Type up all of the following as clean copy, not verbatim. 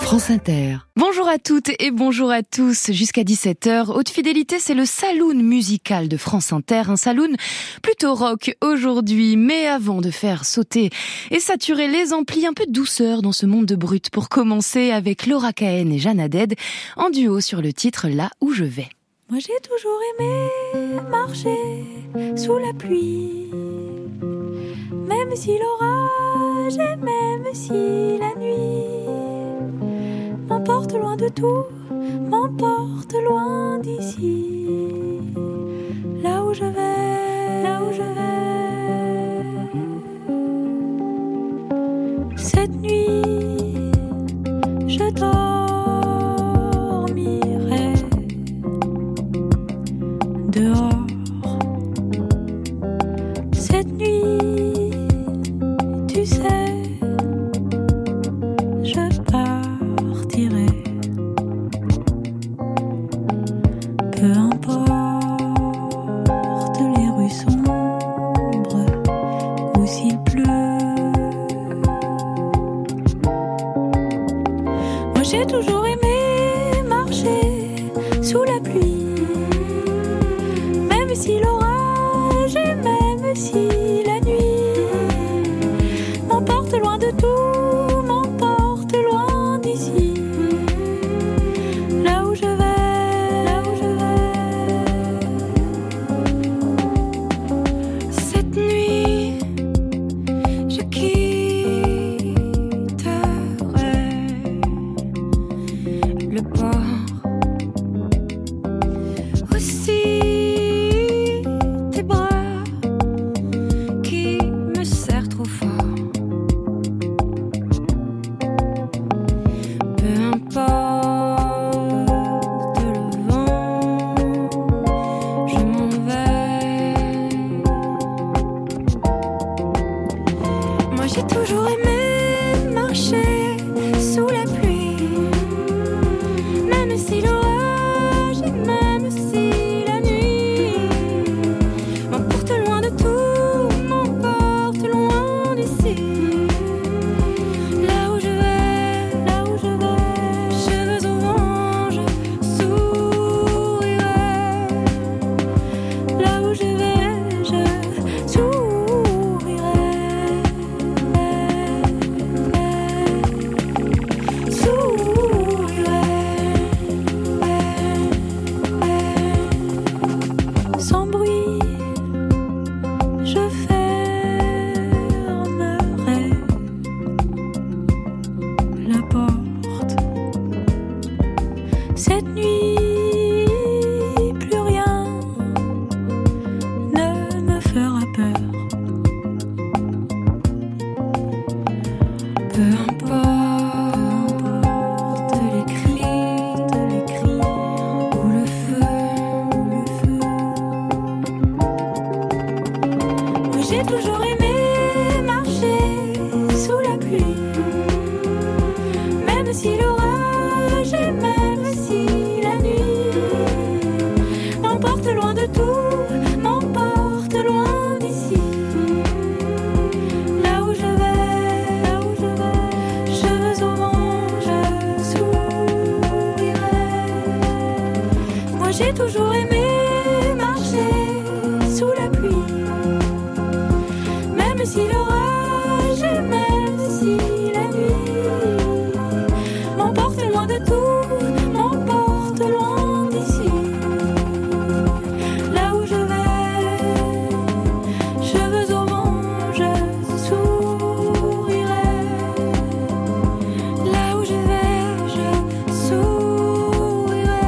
France Inter. Bonjour à toutes et bonjour à tous. Jusqu'à 17h, Haute Fidélité, c'est le saloon musical de France Inter. Un saloon plutôt rock aujourd'hui. Mais avant de faire sauter et saturer les amplis, un peu de douceur dans ce monde de brut. Pour commencer avec Laura Cahen et Jeanne Haddad en duo sur le titre Là où je vais. Moi j'ai toujours aimé marcher sous la pluie, même si l'orage et même si la nuit m'emporte loin de tout, m'emporte loin d'ici. Là où je vais, là où je vais. Cette nuit, je dormirai dehors. Cette nuit, tu sais, je partirai. Peu importe les rues sombres ou s'il pleut. Moi j'ai toujours aimé marcher sous la pluie, même si l'orage et même si la nuit m'emporte loin de tout, m'emporte loin d'ici. Là où je vais, là où je vais. Cette nuit, je quitterai le port. Aussi tes bras qui me serrent trop fort. Peu importe le vent, je m'en vais. Moi j'ai toujours aimé marcher sous la pluie, même si l'orage et même si la nuit m'emporte loin de tout, m'emporte loin d'ici. Là où je vais, là où je vais, cheveux au vent, je sourirai. Là où je vais, je sourirai. Sans bruit, je fermerai la porte. Cette nuit, plus rien ne me fera peur. Peu importe les cris ou le feu. Moi j'ai toujours aimé marcher sous la pluie, même si l'orage et même si la nuit m'emporte loin de tout, m'emporte loin d'ici. Là où je vais, là où je vais, cheveux au vent, je sourirai. Moi j'ai toujours aimé marcher sous la pluie, même si l'orage et même si la nuit m'emporte loin de tout, m'emporte loin d'ici. Là où je vais, cheveux au vent, je sourirai. Là où je vais, je sourirai.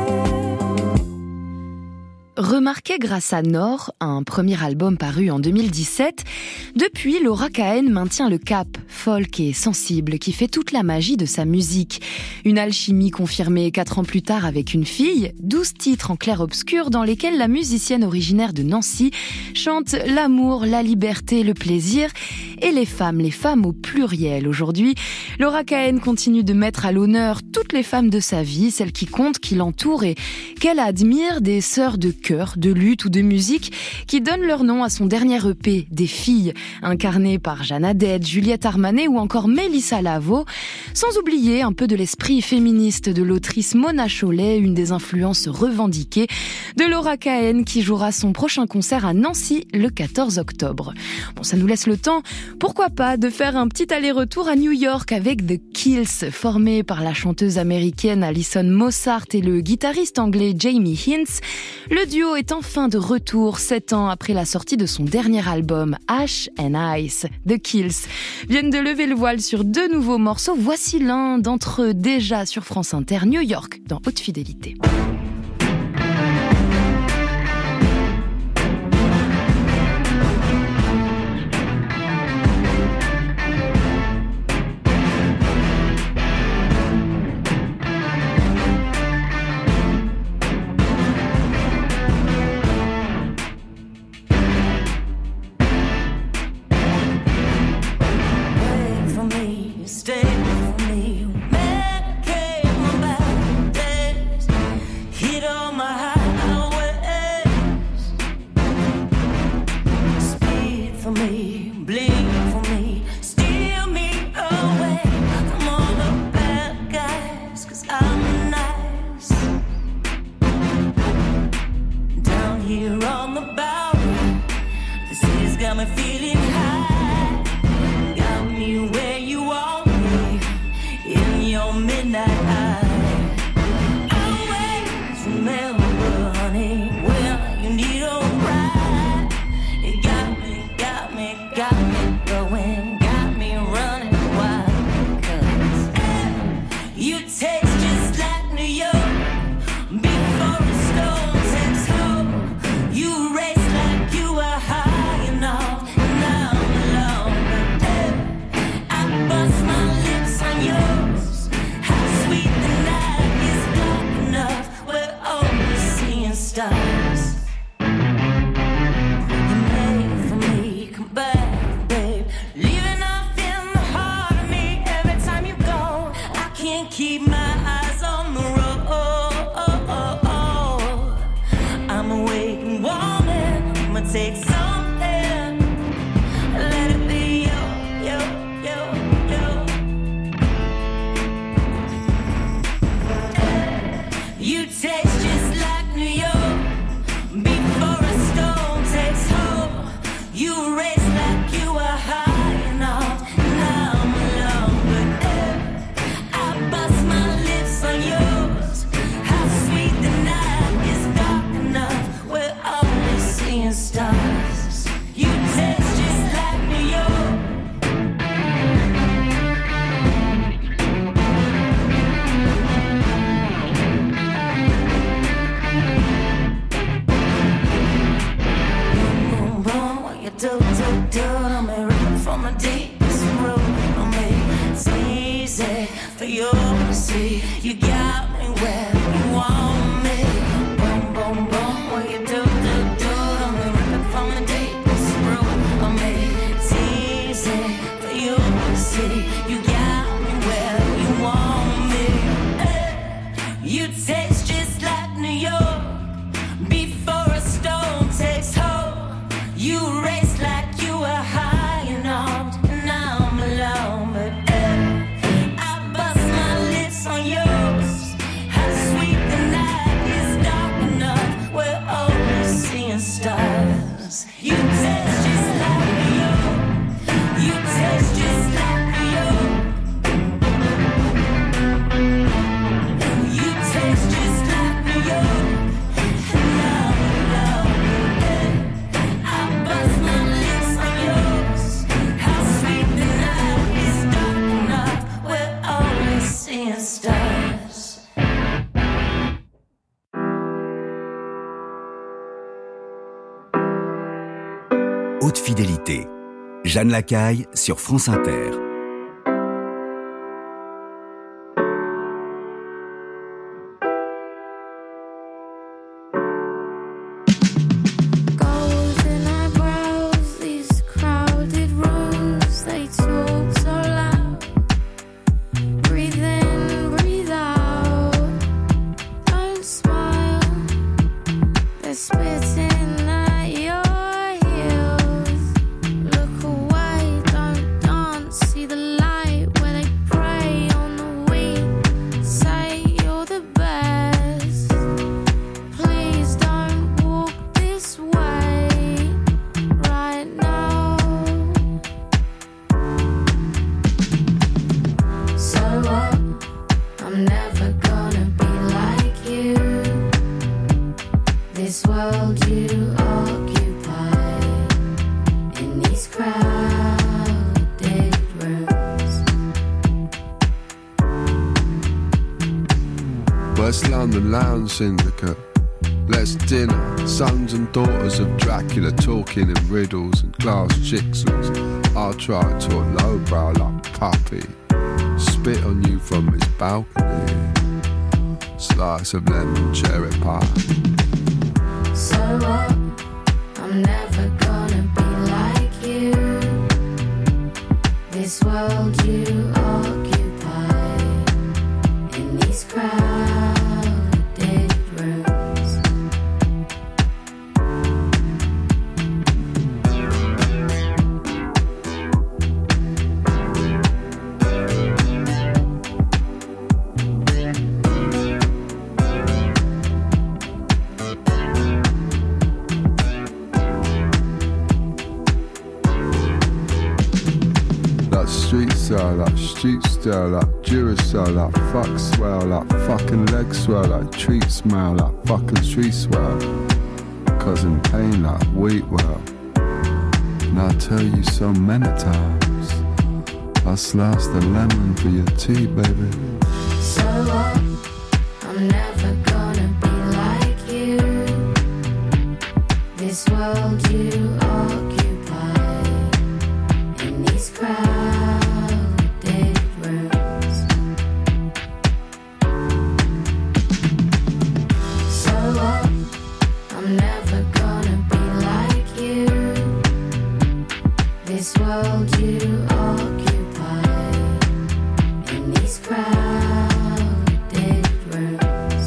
Remarquée grâce à Nord, un premier album paru en 2017, depuis Laura Cahen maintient le cap folk et sensible qui fait toute la magie de sa musique. Une alchimie confirmée 4 ans plus tard avec Une fille, 12 titres en clair-obscur dans lesquels la musicienne originaire de Nancy chante l'amour, la liberté, le plaisir et les femmes au pluriel. Aujourd'hui, Laura Cahen continue de mettre à l'honneur toutes les femmes de sa vie, celles qui comptent, qui l'entourent et qu'elle admire, des sœurs de cœur d'amour, de lutte ou de musique qui donnent leur nom à son dernier EP, Des filles, incarnées par Jeanne Haddad, Juliette Armanet ou encore Mélissa Lavo, sans oublier un peu de l'esprit féministe de l'autrice Mona Chollet, une des influences revendiquées de Laura Cahen qui jouera son prochain concert à Nancy le 14 octobre. Bon, ça nous laisse le temps, pourquoi pas, de faire un petit aller-retour à New York avec The Kills, formé par la chanteuse américaine Alison Mosshart et le guitariste anglais Jamie Hince. Le duo est enfin de retour 7 ans après la sortie de son dernier album Ash and Ice. The Kills viennent de lever le voile sur 2 nouveaux morceaux. Voici l'un d'entre eux déjà sur France Inter, New York, dans Haute Fidélité. Haute Fidélité. Jeanne Lacaille sur France Inter. Spit West London Lounge Syndicate. Let's dinner, sons and daughters of Dracula talking in riddles and glass jigsaws. I'll try to talk lowbrow like puppy, spit on you from his balcony, slice of lemon cherry pie. So what? I'm never gonna be like you. This world you occupy in these crowded rooms. Street style, like street style, like Duracell, like fuck swell, like fucking leg swell, like treat smell, like fucking street swell. Causing pain like wheat well. And I tell you so many times, I'll slice the lemon for your tea, baby. So what? I'm never gonna be like you. This world you occupy in these crowded rooms. So what? I'm never gonna be like you. This world you occupy in these crowded rooms.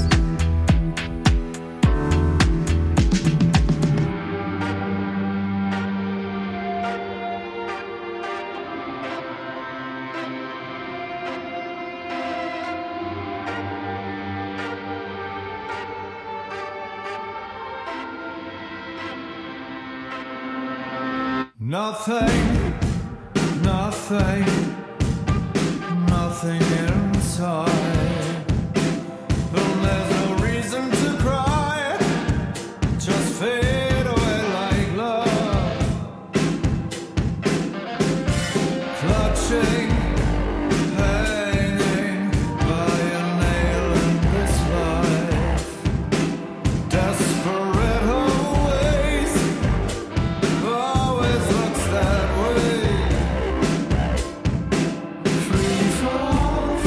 Nothing inside. But there's no reason to cry. Just fade away like love. Clutching, hanging by a nail in this life. Desperate always looks that way. Free fall.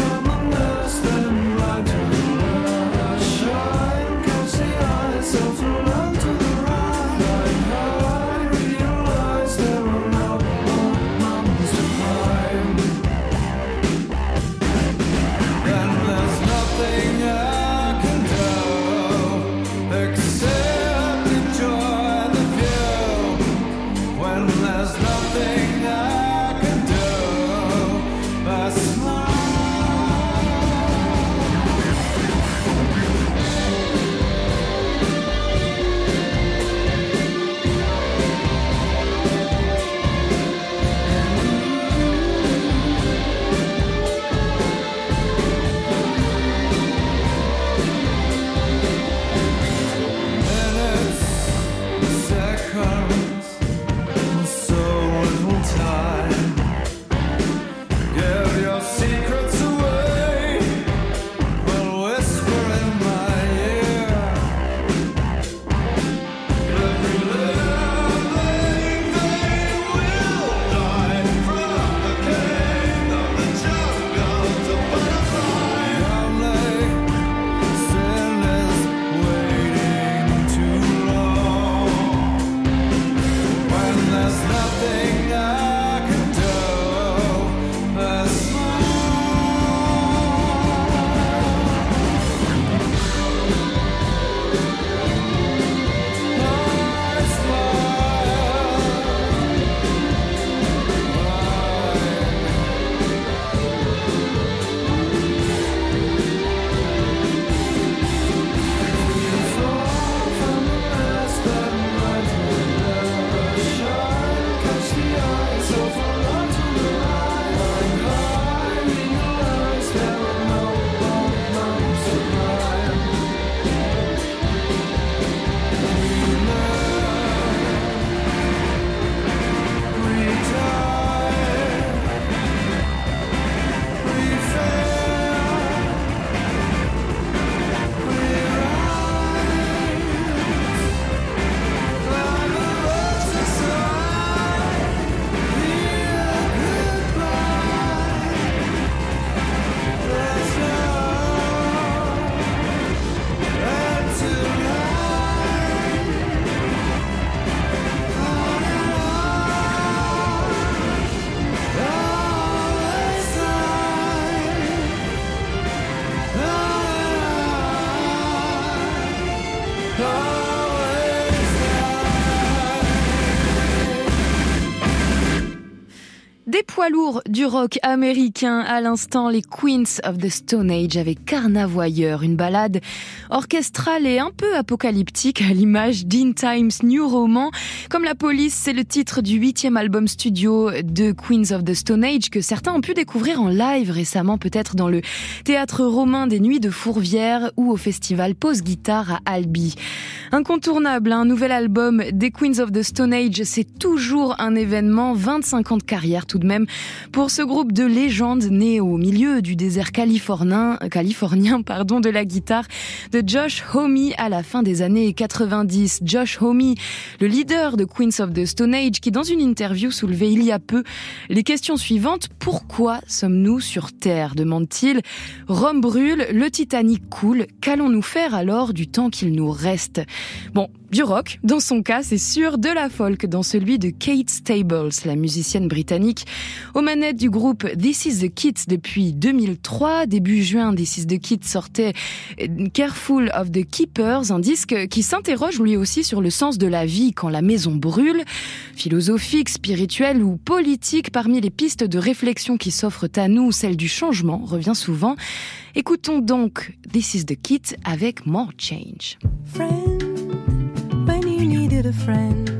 poids lourd du rock américain. À l'instant, les Queens of the Stone Age avec Carnavoyeur, une ballade orchestrale et un peu apocalyptique à l'image d'In Times New Roman. Comme la police, c'est le titre du 8e album studio de Queens of the Stone Age que certains ont pu découvrir en live récemment, peut-être dans le théâtre romain des Nuits de Fourvière ou au festival Pause Guitare à Albi. Incontournable, un nouvel album des Queens of the Stone Age, c'est toujours un événement, 25 ans de carrière tout de même pour ce groupe de légendes né au milieu du désert californien de la guitare de Josh Homme à la fin des années 90. Josh Homme, le leader de Queens of the Stone Age, qui dans une interview soulevait il y a peu les questions suivantes. Pourquoi sommes-nous sur Terre ? Demande-t-il. Rome brûle, le Titanic coule, qu'allons-nous faire alors du temps qu'il nous reste ? Bon, du rock, dans son cas, c'est sûr, de la folk, dans celui de Kate Stables, la musicienne britannique, aux manettes du groupe This Is The Kids depuis 2003. Début juin, This Is The Kids sortait Careful of the Keepers, un disque qui s'interroge lui aussi sur le sens de la vie quand la maison brûle. Philosophique, spirituel ou politique, parmi les pistes de réflexion qui s'offrent à nous, celle du changement revient souvent. Écoutons donc This Is The Kids avec More Change. Friend, when you needed a friend,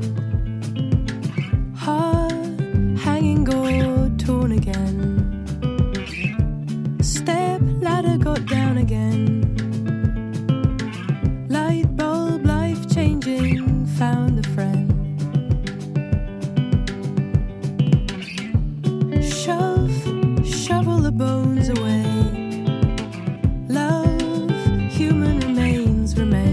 heart hanging gold torn again, step ladder got down again, light bulb life changing found a friend, shovel the bones away, love human remains remain.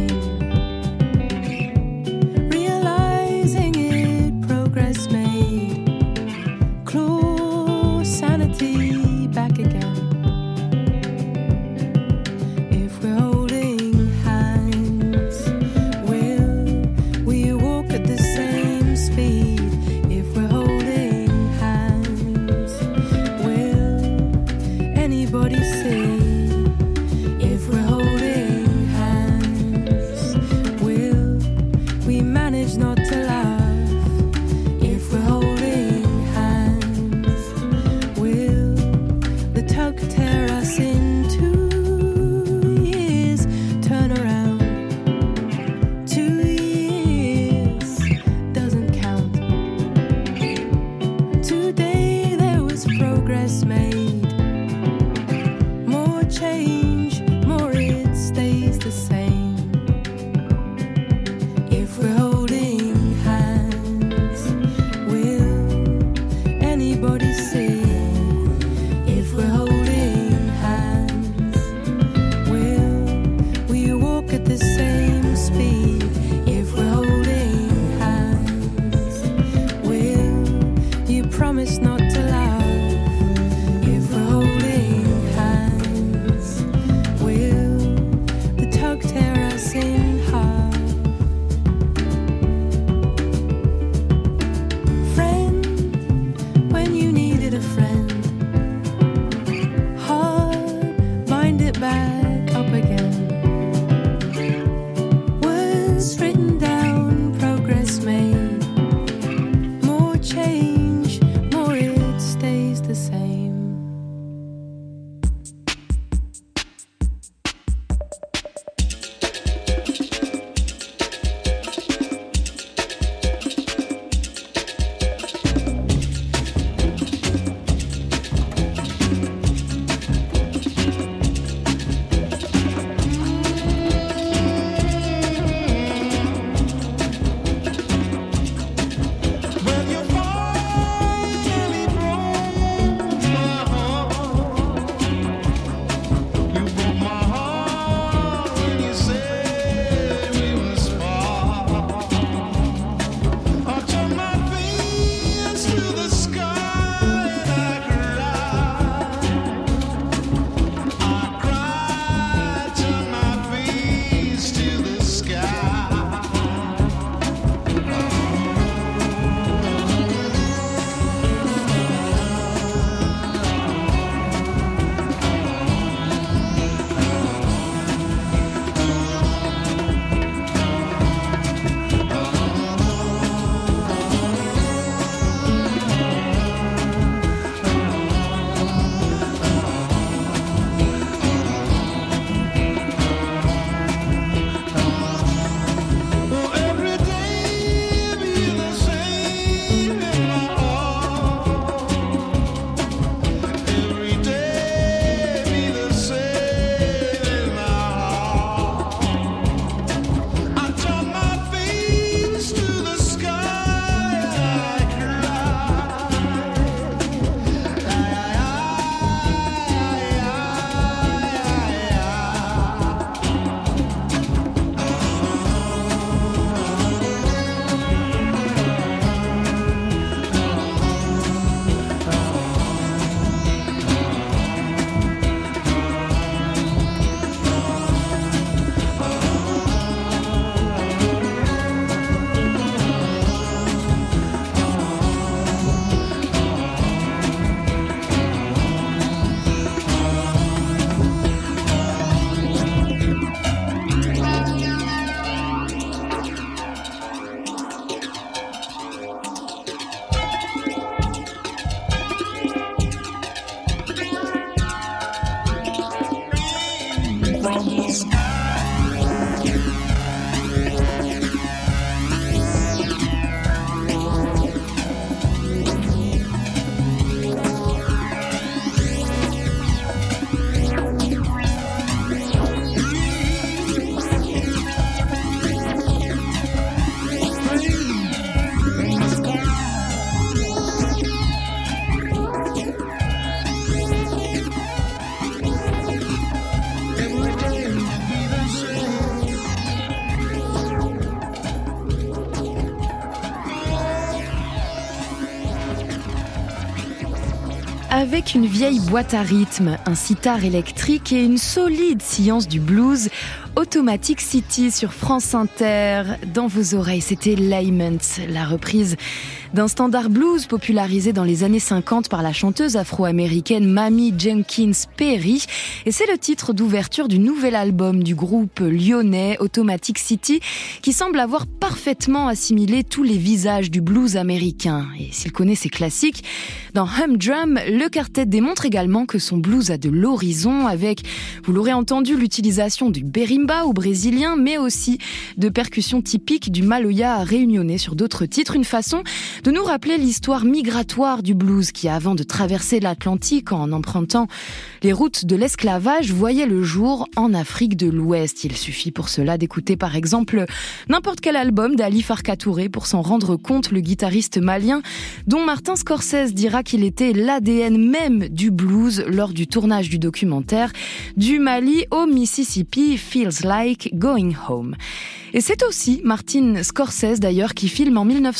Avec une vieille boîte à rythme, un sitar électrique et une solide science du blues, Automatic City sur France Inter. Dans vos oreilles, c'était Layment, la reprise d'un standard blues popularisé dans les années 50 par la chanteuse afro-américaine Mamie Jenkins Perry. Et c'est le titre d'ouverture du nouvel album du groupe lyonnais Automatic City, qui semble avoir parfaitement assimilé tous les visages du blues américain. Et s'il connaît ses classiques, dans Humdrum, le quartet démontre également que son blues a de l'horizon avec, vous l'aurez entendu, l'utilisation du berimbau ou brésilien, mais aussi de percussions typiques du maloya réunionnais sur d'autres titres. Une façon de nous rappeler l'histoire migratoire du blues qui, avant de traverser l'Atlantique en empruntant les routes de l'esclavage, voyait le jour en Afrique de l'Ouest. Il suffit pour cela d'écouter par exemple n'importe quel album d'Ali Farka Touré pour s'en rendre compte, le guitariste malien dont Martin Scorsese dira qu'il était l'ADN même du blues lors du tournage du documentaire Du Mali au Mississippi, Feels Like Going Home. Et c'est aussi Martin Scorsese d'ailleurs qui filme en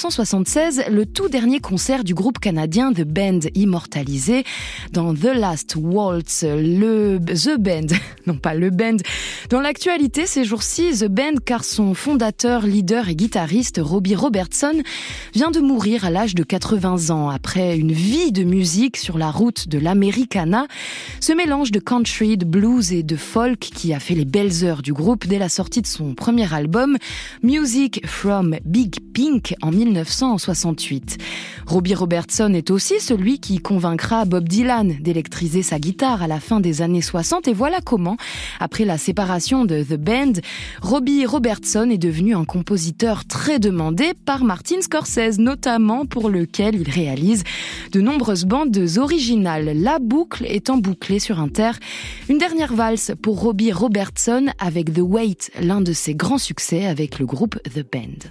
1976 le tout dernier concert du groupe canadien The Band, immortalisé dans The Last Waltz, The Band, non pas le Band. Dans l'actualité ces jours-ci, The Band, car son fondateur, leader et guitariste Robbie Robertson vient de mourir à l'âge de 80 ans après une vie de musique sur la route de l'Americana. Ce mélange de country, de blues et de folk qui a fait les belles heures du groupe dès la sortie de son premier album Music from Big Pink en 1968. Robbie Robertson est aussi celui qui convaincra Bob Dylan d'électriser sa guitare à la fin des années 60 et voilà comment, après la séparation de The Band, Robbie Robertson est devenu un compositeur très demandé par Martin Scorsese, notamment pour lequel il réalise de nombreuses bandes originales. La boucle étant bouclée sur Inter. Une dernière valse pour Robbie Robertson avec The Wait, l'un de ses grands succès avec le groupe The Band.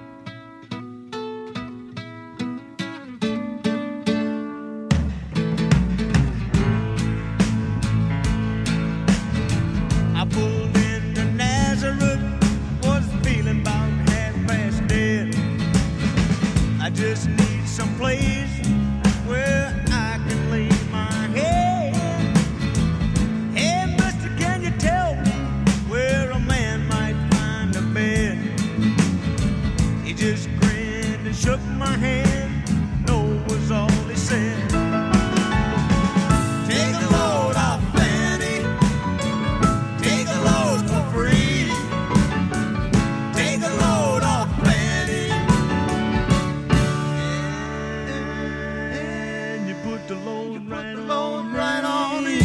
I pulled into Nazareth, was feeling about half past dead. I just need some place where I can lay my head. Hey, mister, can you tell me where a man might find a bed? He just grinned and shook my hand, no was all he said. Take a load off Fanny, take a load for free. Take a load off Fanny, and you put the load right on me.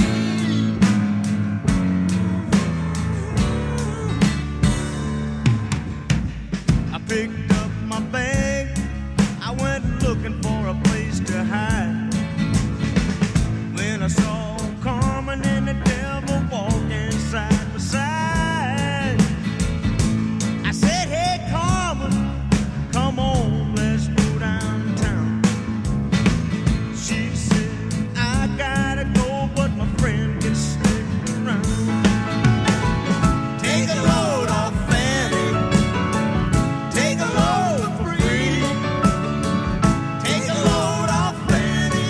I picked up my bag, I went looking for a place to hide. When I saw Carmen and the devil walking side by side, I said, hey Carmen, come on, let's go downtown. She said, I gotta go, but my friend can stick around. Take a load off Fanny, take a load for free. Take a load off Fanny,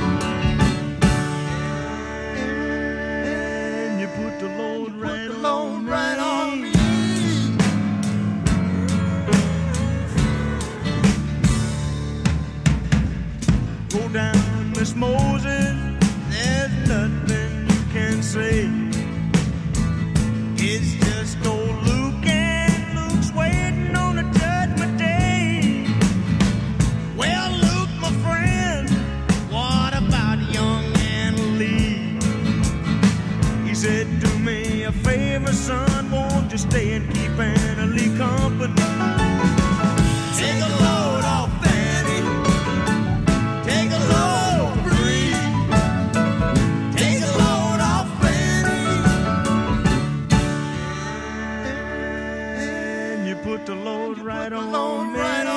and you put the load right on me. Go down, Miss Moses, there's nothing you can say. It's just old Luke, and Luke's waiting on the judgment day. Well, Luke, my friend, what about young Anna Lee? He said, do me me a favor, son, won't you stay and keep Anna Lee company? Take a load off Fanny, take a load free, take a load off Fanny, and you put the load right on me.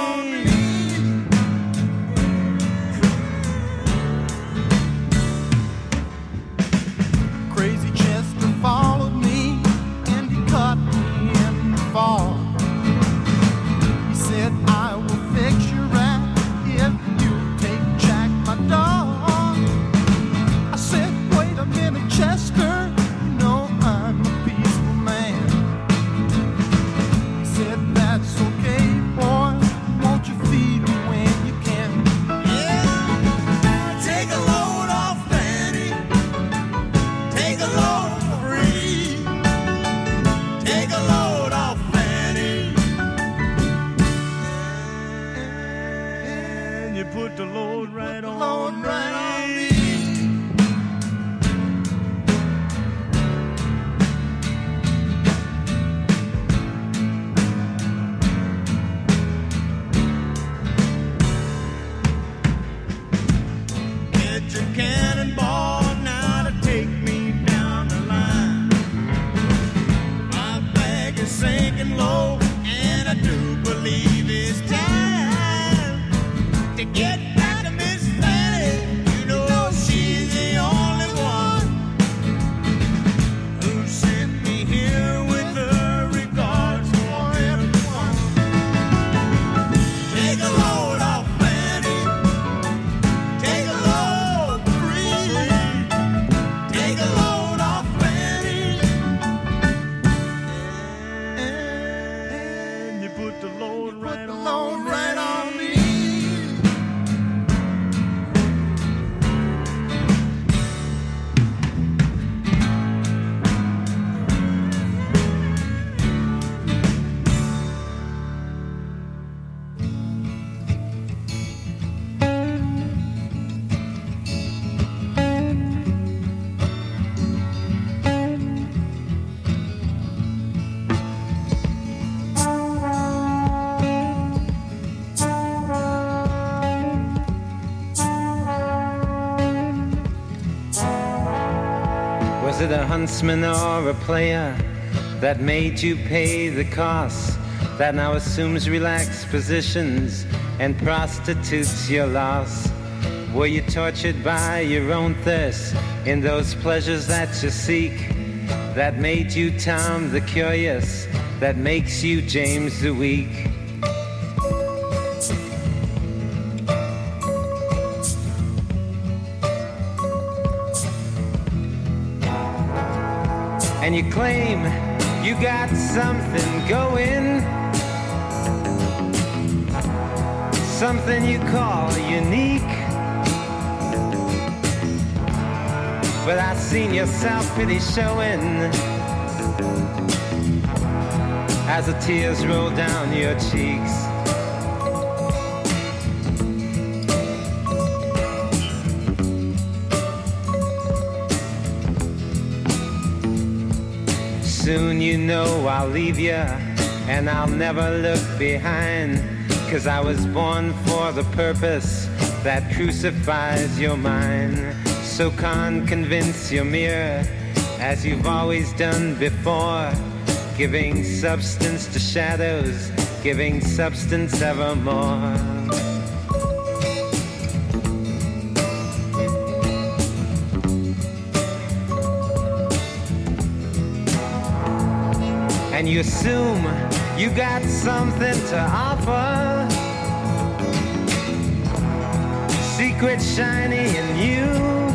Crazy Chester followed me and he caught me in the fall. He said, I will fix your rat if you take Jack, my dog. I said, wait a minute, Chester, you know I'm a peaceful man. He said, that's okay, boy, won't you feed me when you can? Yeah, take a load off Fanny, take a load free, take a load off Fanny, and you put the load right on me. Get your cannonball now to take me down the line. My bag is sinking low, and I do believe it's time to get back to Miss Fanny. You know she's the only one who sent me here with her regards for everyone. Take a load off Fanny, take a load free, take a load off Fanny, and you put the load right on me. Was it a huntsman or a player that made you pay the cost, that now assumes relaxed positions and prostitutes your loss? Were you tortured by your own thirst in those pleasures that you seek, that made you Tom the Curious, that makes you James the Weak? And you claim you got something going, something you call unique. But I seen your self-pity showing as the tears roll down your cheeks. Soon you know I'll leave you, and I'll never look behind, 'cause I was born for the purpose that crucifies your mind. So convince your mirror, as you've always done before, giving substance to shadows, giving substance evermore. And you assume you got something to offer, secret shiny in you.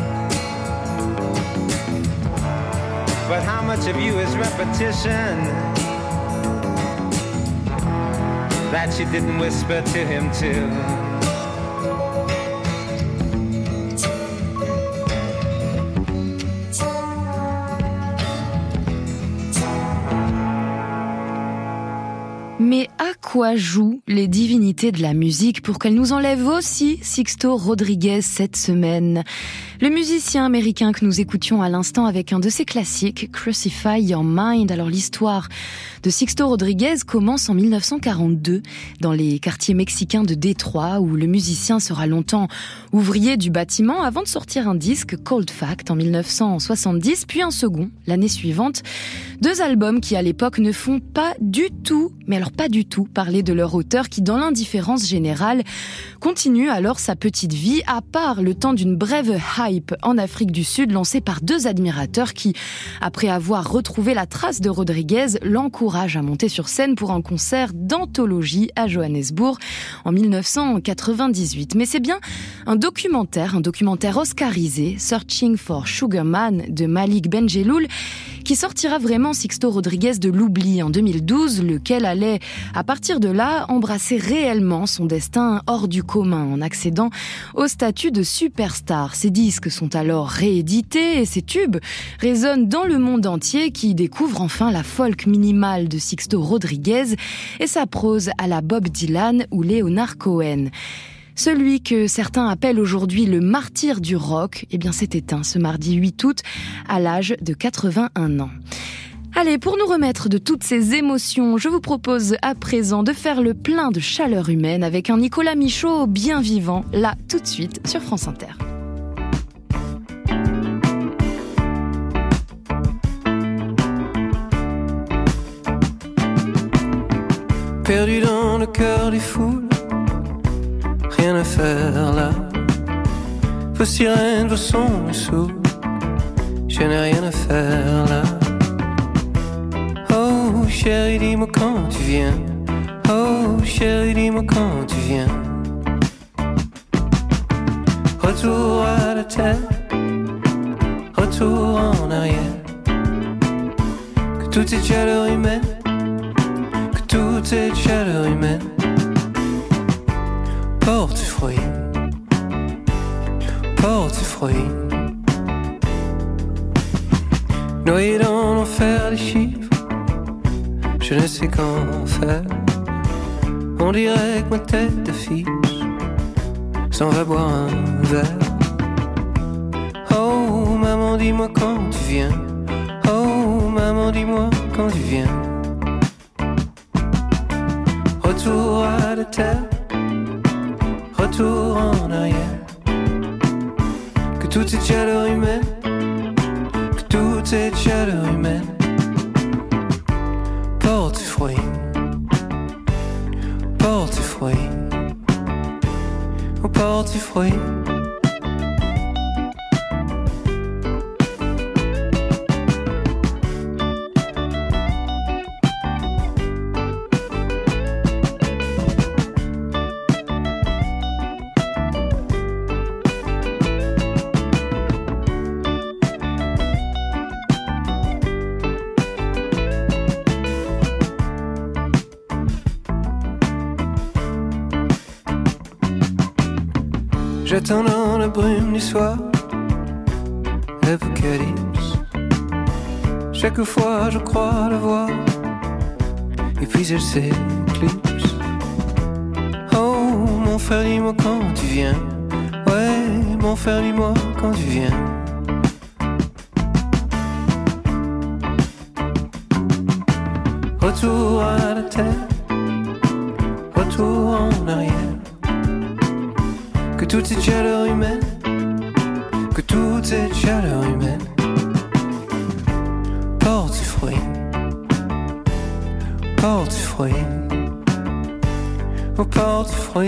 But how much of you is repetition that you didn't whisper to him too? Mais à quoi jouent les divinités de la musique pour qu'elles nous enlèvent aussi Sixto Rodriguez cette semaine. Le musicien américain que nous écoutions à l'instant avec un de ses classiques, Crucify Your Mind. Alors l'histoire de Sixto Rodriguez commence en 1942 dans les quartiers mexicains de Détroit où le musicien sera longtemps ouvrier du bâtiment avant de sortir un disque, Cold Fact, en 1970, puis un second l'année suivante. 2 albums qui à l'époque ne font pas du tout, mais alors pas du tout, parler de leur auteur qui dans l'indifférence générale continue alors sa petite vie à part le temps d'une brève hype en Afrique du Sud lancée par 2 admirateurs qui, après avoir retrouvé la trace de Rodriguez, l'encouragent à monter sur scène pour un concert d'anthologie à Johannesburg en 1998. Mais c'est bien un documentaire oscarisé, Searching for Sugar Man de Malik Benjeloul, qui sortira vraiment Sixto Rodriguez de l'oubli en 2012, lequel allait, à partir de là, embrasser réellement son destin hors du commun en accédant au statut de superstar. Ses disques sont alors réédités et ses tubes résonnent dans le monde entier qui découvre enfin la folk minimale de Sixto Rodriguez et sa prose à la Bob Dylan ou Leonard Cohen. Celui que certains appellent aujourd'hui le martyr du rock, eh bien s'est éteint ce mardi 8 août à l'âge de 81 ans. Allez, pour nous remettre de toutes ces émotions, je vous propose à présent de faire le plein de chaleur humaine avec un Nicolas Michaud bien vivant, là tout de suite sur France Inter. Perdu dans le cœur des foules, rien à faire là. Vos sirènes, vos sons me saoulent, je n'ai rien à faire là. Oh chérie, dis-moi quand tu viens. Oh chérie, dis-moi quand tu viens. Retour à la terre, retour en arrière. Que tout est chaleur humaine, que tout est chaleur humaine. Porte-fruits, porte-fruits. Noyé dans l'enfer des chiffres, je ne sais qu'en faire. On dirait que ma tête d'affiche s'en va boire un verre. Oh maman, dis-moi quand tu viens. Oh maman, dis-moi quand tu viens. Retour à la terre, retour en arrière. Que tout est chaleur humaine, que tout est chaleur humaine. Porte-fruits, porte-fruits, oh porte-fruits. J'attends dans la brume du soir l'apocalypse. Chaque fois je crois la voir, et puis elle s'éclipse. Oh mon frère, dis-moi quand tu viens. Ouais mon frère, dis-moi quand tu viens. Retour à la terre, retour en arrière. Que tout est chaleur humaine, que tout est chaleur humaine. Porte-fruits, porte-fruits, oh porte-fruits.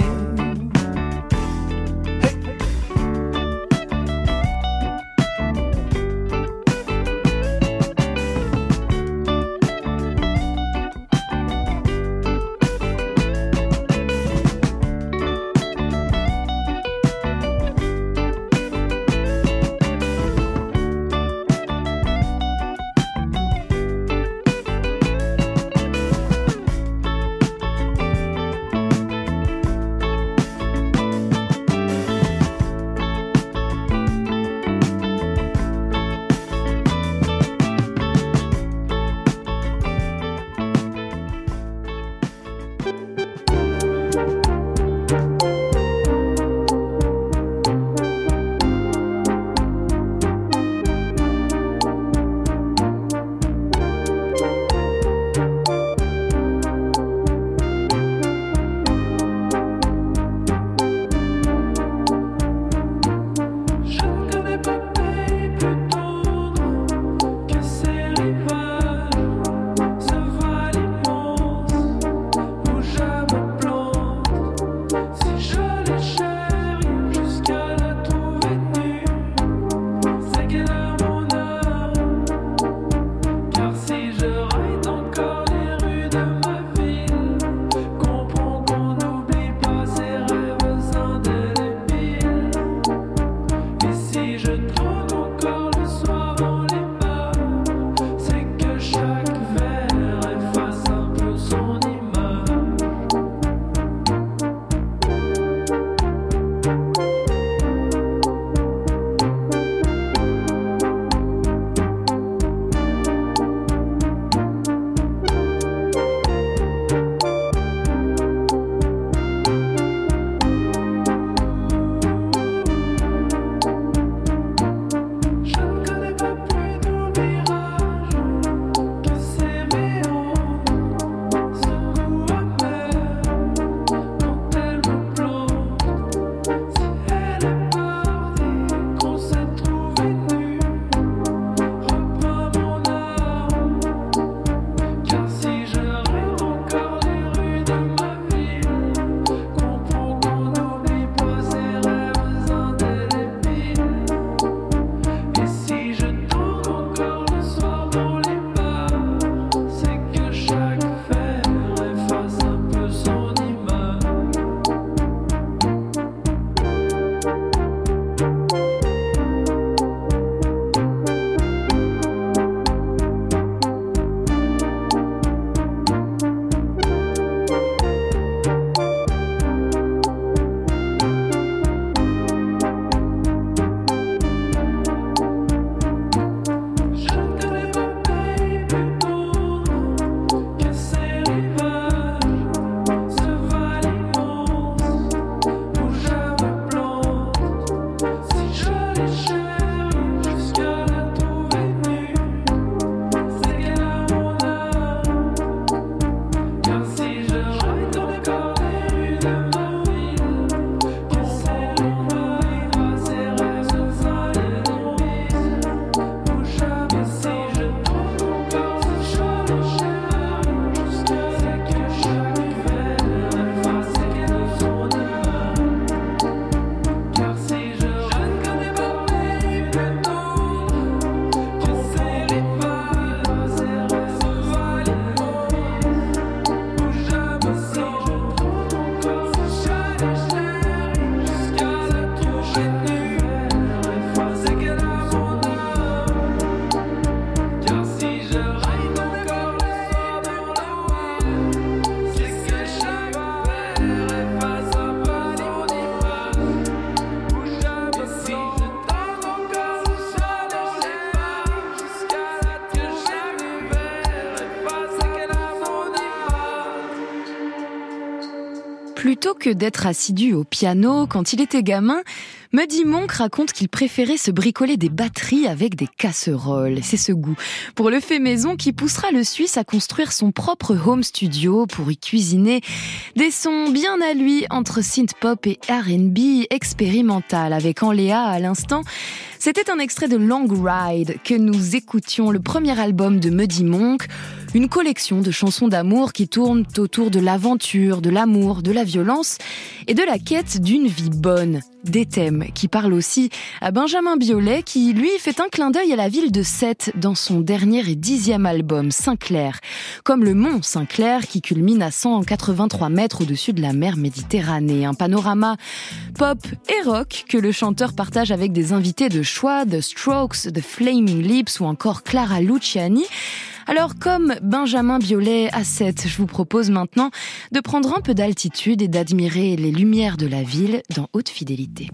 Plutôt que d'être assidu au piano quand il était gamin, Muddy Monk raconte qu'il préférait se bricoler des batteries avec des casseroles. C'est ce goût pour le fait maison qui poussera le Suisse à construire son propre home studio pour y cuisiner des sons bien à lui entre synth-pop et R&B expérimental. Avec Enléa à l'instant, c'était un extrait de Long Ride que nous écoutions, le premier album de Muddy Monk. Une collection de chansons d'amour qui tournent autour de l'aventure, de l'amour, de la violence et de la quête d'une vie bonne. Des thèmes qui parlent aussi à Benjamin Biolay qui, lui, fait un clin d'œil à la ville de Sète dans son dernier et 10e album, Saint-Clair. Comme le mont Saint-Clair qui culmine à 183 mètres au-dessus de la mer Méditerranée. Un panorama pop et rock que le chanteur partage avec des invités de choix, The Strokes, The Flaming Lips ou encore Clara Luciani. Alors, comme Benjamin Biolay à Sète, je vous propose maintenant de prendre un peu d'altitude et d'admirer les lumières de la ville dans Haute Fidélité.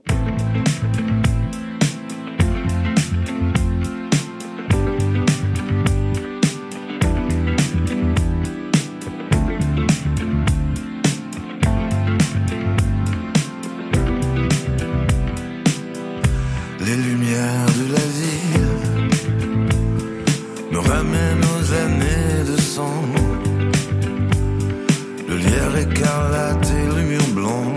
Les lumières de la ville me ramène aux années de sang. Le lierre écarlate et le mur blanc,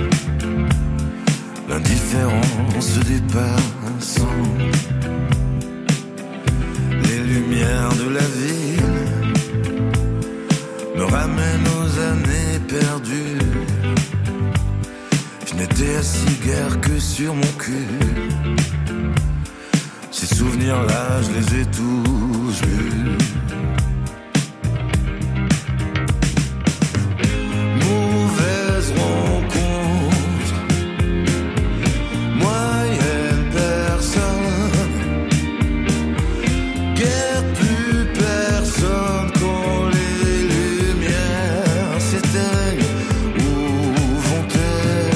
l'indifférence des passants. Les lumières de la ville me ramènent aux années perdues. Je n'étais assis guère que sur mon cul. Ces souvenirs-là, je les ai tous vus. Mauvaise rencontre, moyenne personne, guère plus personne quand les lumières s'éteignent. Où vont-elles?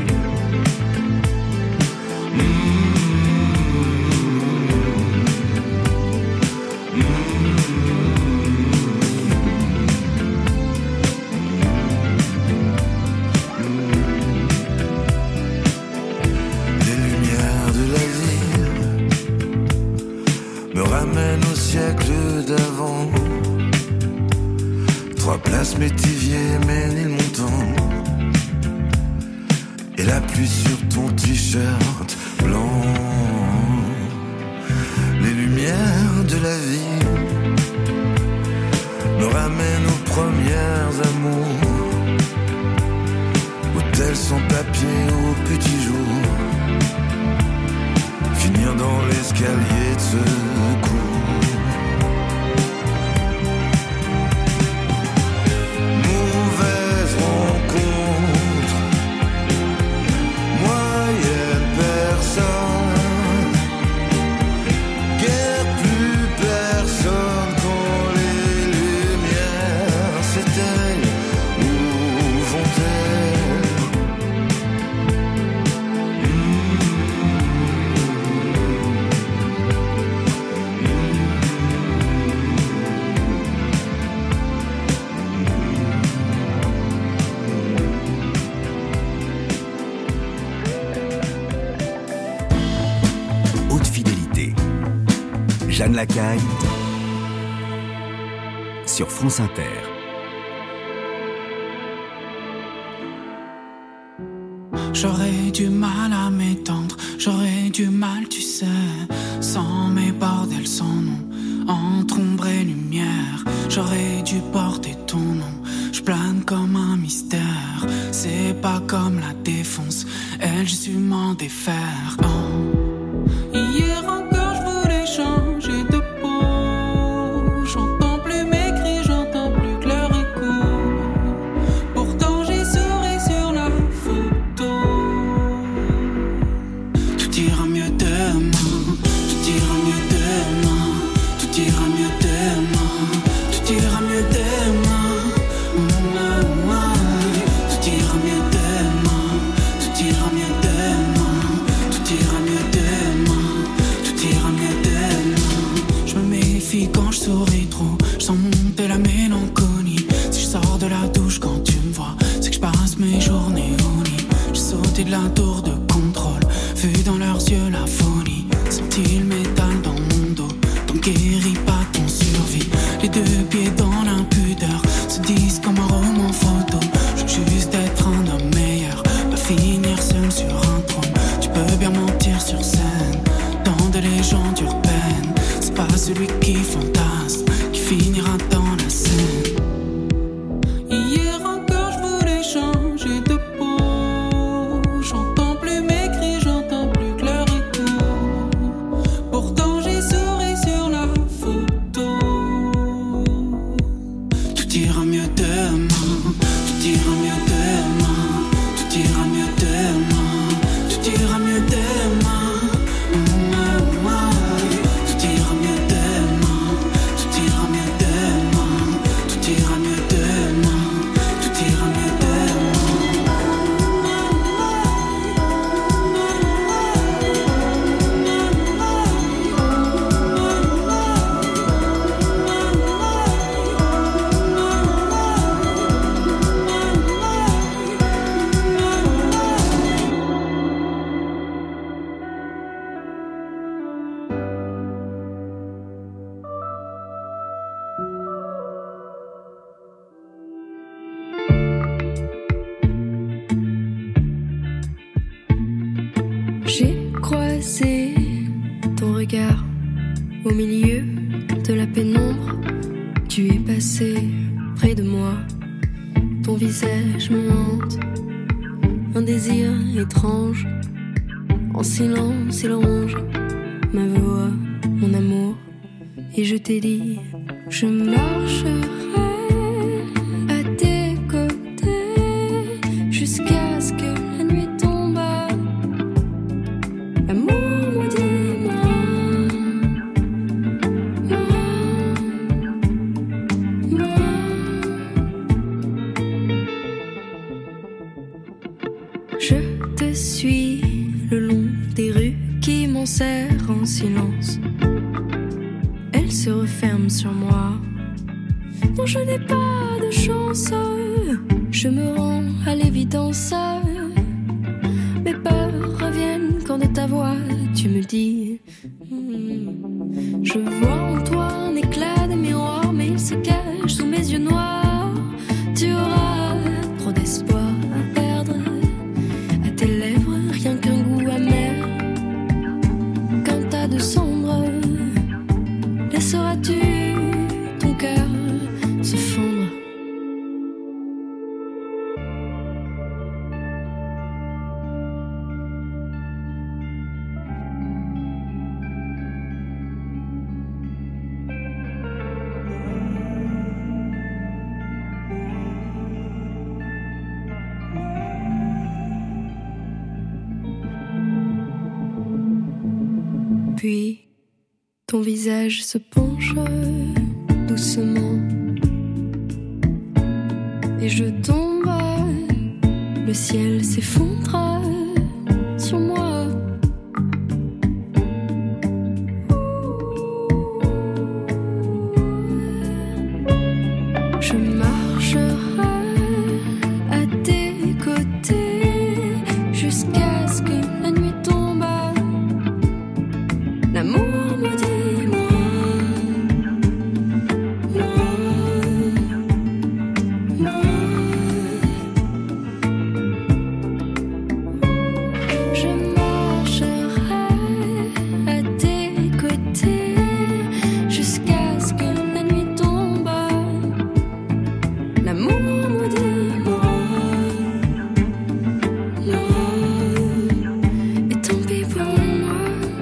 Au siècle d'avant, 3 places Métivier, Ménilmontant, et la pluie sur ton t-shirt blanc. Les lumières de la vie me ramènent aux premières amours, hôtel sans papier au petit jour, finir dans l'escalier de secours. Mauvaise rencontre, moyenne personne, guère plus personne quand les lumières s'éteignent. Où vont-elles? Haute Fidélité. Jeanne Lacaille sur France Inter. J'aurais du mal à m'étendre, j'aurais du mal, tu sais, sans mes bordels, sans nom, entre ombre et lumière. J'aurais dû porter ton nom, je plane comme un mystère. C'est pas comme la défonce, elle, j'ai su m'en défaire. Oh. Hier encore, je voulais changer de peau. J'entends plus mes cris, j'entends plus que leur écho. Pourtant, j'ai souri sur la photo. Tout ira mieux demain, tout ira mieux demain, tout ira mieux demain, tout ira mieux demain. Tout ira mieux demain, tout ira mieux demain, tout ira mieux demain. ira mieux demain, tout ira mieux demain, tout ira mieux demain, tout ira mieux demain. Tout ira mieux demain, tout ira mieux demain, tout ira mieux demain, tout ira mieux J'ai croisé ton regard au milieu de la pénombre. Tu es passé près de moi, ton visage me hante. Un désir étrange, en silence il ronge ma voix, mon amour. Et je t'ai dit, je marcherai à tes côtés jusqu'à ce que la nuit tombe. L'amour maudit-moi, moi. Je te suis le long des rues qui m'enserrent en silence. Elle se referme sur moi. Non, je n'ai pas de chance. Je me rends à l'évidence. Mes peurs reviennent quand de ta voix tu me dis. Je vois en toi un éclat de miroir, mais il se cache sous mes yeux noirs. Tu auras trop d'espoir à perdre. À tes lèvres, rien qu'un goût amer. Qu'un tas de cendres. Laisseras-tu ton cœur se fondre? Puis ton visage se penche doucement et je tombe, le ciel s'effondre sur moi. Je marcherai à tes côtés jusqu'à ce que la nuit tombe. L'amour maudit-moi, moi. Je marcherai à tes côtés jusqu'à ce que la nuit tombe. L'amour maudit-moi, et tant pis pour moi.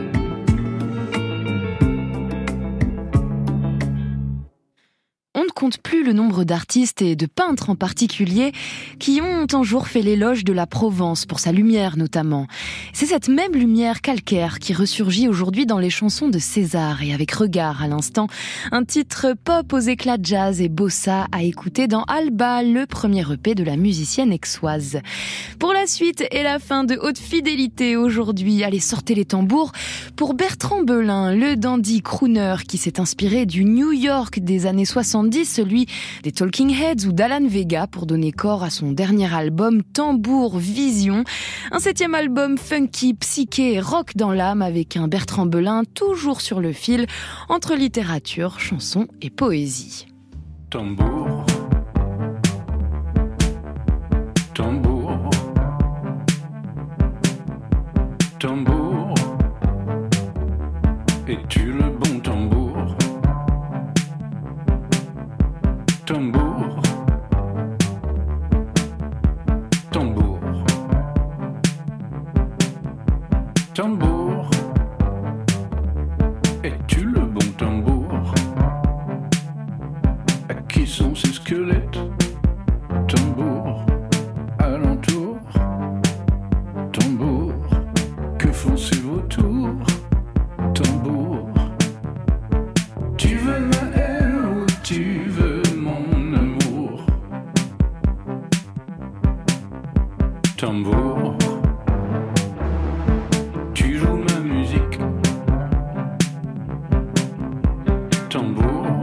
On ne compte plus le nombre d'artistes et de peintres en particulier qui ont un jour fait l'éloge de la Provence pour sa lumière notamment. C'est cette même lumière calcaire qui ressurgit aujourd'hui dans les chansons de César et avec Regard à l'instant, un titre pop aux éclats de jazz et bossa à écouter dans Alba, le premier EP de la musicienne aixoise. Pour la suite et la fin de Haute Fidélité aujourd'hui, allez sortez les tambours pour Bertrand Belin, le dandy crooner qui s'est inspiré du New York des années 70, celui des Talking Heads ou d'Alan Vega pour donner corps à son dernier album Tambour Vision, un 7e album funky, psyché et rock dans l'âme avec un Bertrand Belin toujours sur le fil entre littérature, chanson et poésie. Tambour, tambour, tambour, es-tu le bon tambour? Tambour, tambour, tambour, es-tu le bon tambour? À qui sont ces squelettes? Tambour, alentour, tambour, que font ces vautours? Tambour, tu veux ma haine ou tu veux mon amour? Tambour, tu joues ma musique. Tambour,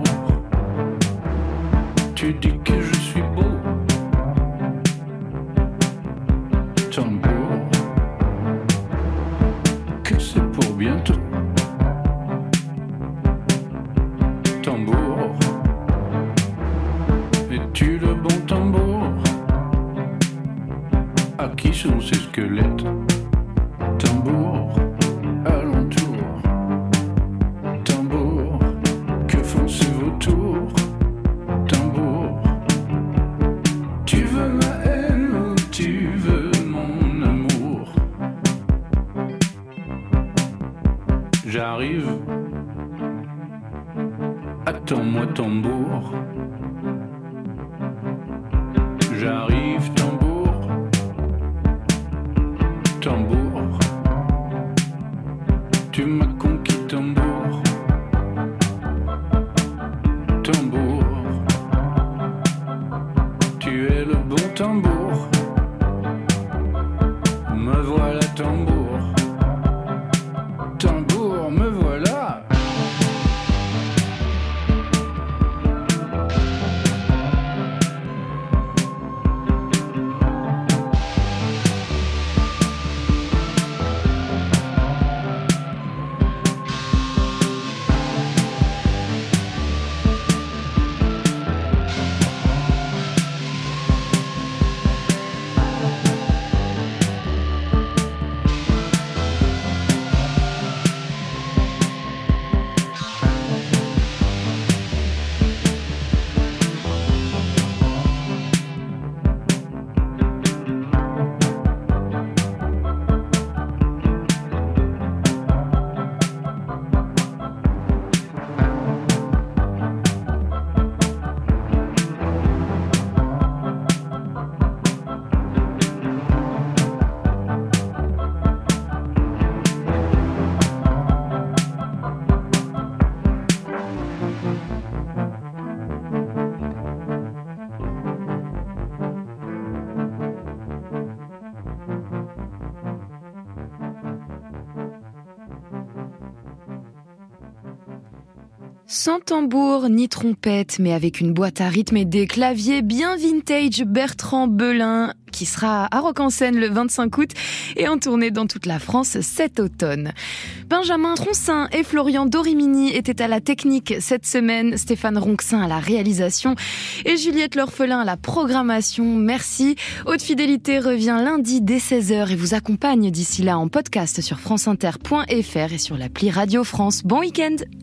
tu dis que je suis beau. Tambour, que c'est pour bientôt. Tambour, es-tu le bon tambour? À qui sont ces squelettes? Tambour, alentour, tambour, que font ces vautours? Tambour, tu veux ma haine ou tu veux mon amour? J'arrive, attends-moi tambour. J'arrive tambour, tambour, tu m'as conquis tambour. Tambour, tu es le bon tambour. Me voilà tambour, tambour, me voilà. Sans tambour ni trompette, mais avec une boîte à rythme et des claviers bien vintage, Bertrand Belin, qui sera à Rock en Seine le 25 août et en tournée dans toute la France cet automne. Benjamin Troncin et Florian Dorimini étaient à la technique cette semaine, Stéphane Ronxin à la réalisation et Juliette L'Orphelin à la programmation. Merci. Haute Fidélité revient lundi dès 16h et vous accompagne d'ici là en podcast sur franceinter.fr et sur l'appli Radio France. Bon week-end!